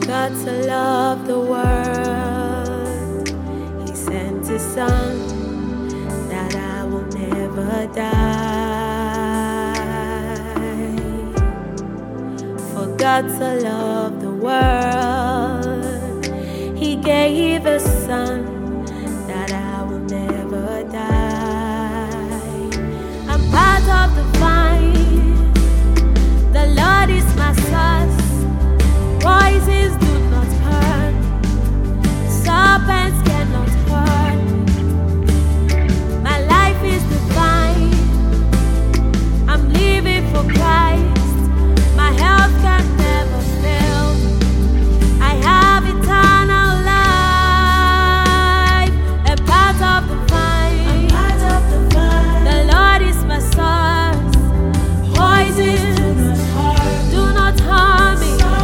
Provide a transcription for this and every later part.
God so loved the world, He sent His Son, that I will never die. For God so loved the world, He gave His Son, that I will never die. I'm part of the vine, the Lord is my source. Voices do not hurt, serpents cannot hurt. My life is divine, I'm living for Christ. My health can never fail, I have eternal life. A part of the vine, the Lord is my source. Voices do not harm me.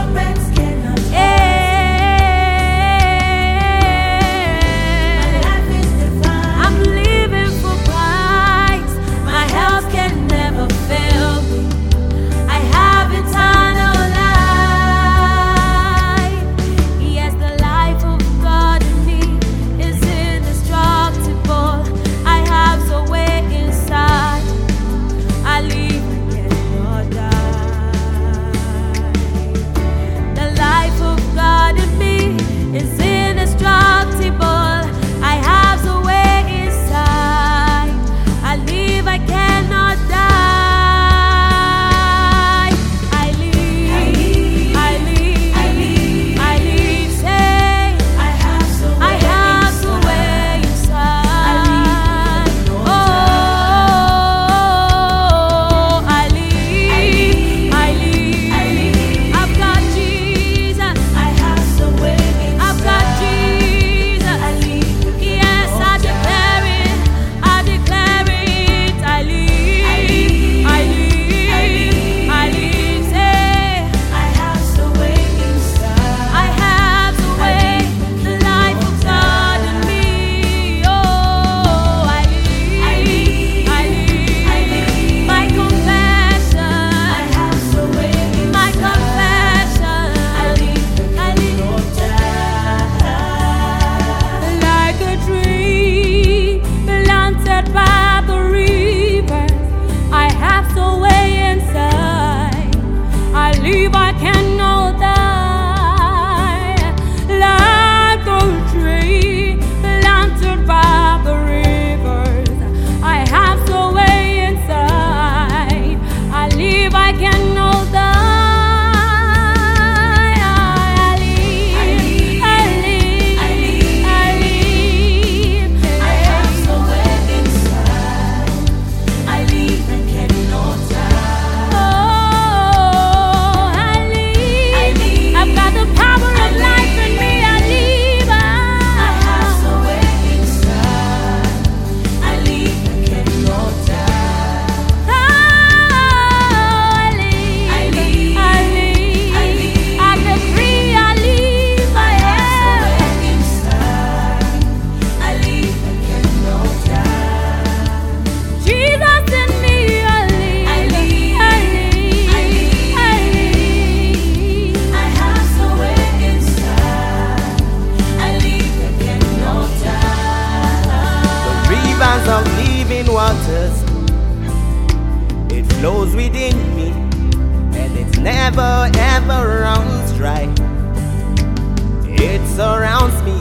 Of living waters, it flows within me, and it never ever runs dry. It surrounds me.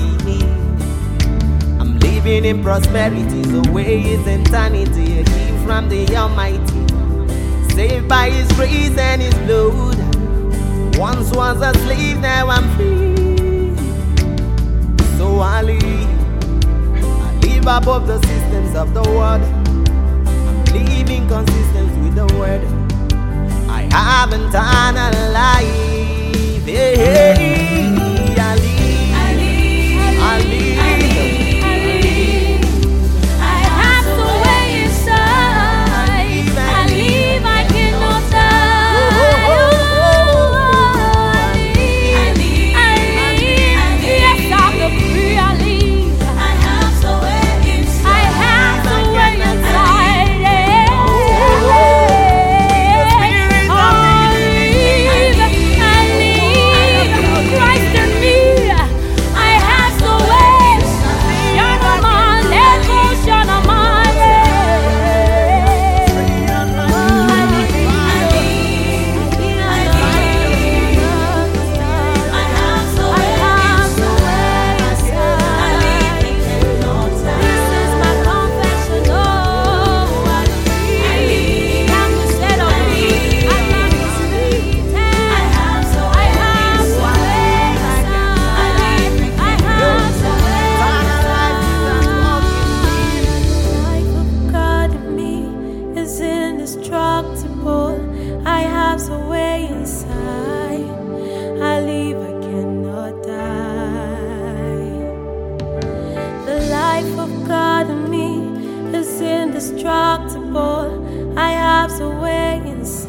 I'm living in prosperity, the way is eternity, a gift from the Almighty, saved by His grace and His blood. Once was a slave, now I'm free. So I live above the systems of the world. I'm living consistent with the word. I have eternal life. Hey, hey. I live. I have the way inside. I live, I cannot die. Yes, I'm the free. I live. I have the way. Inside. indestructible. I have the way inside.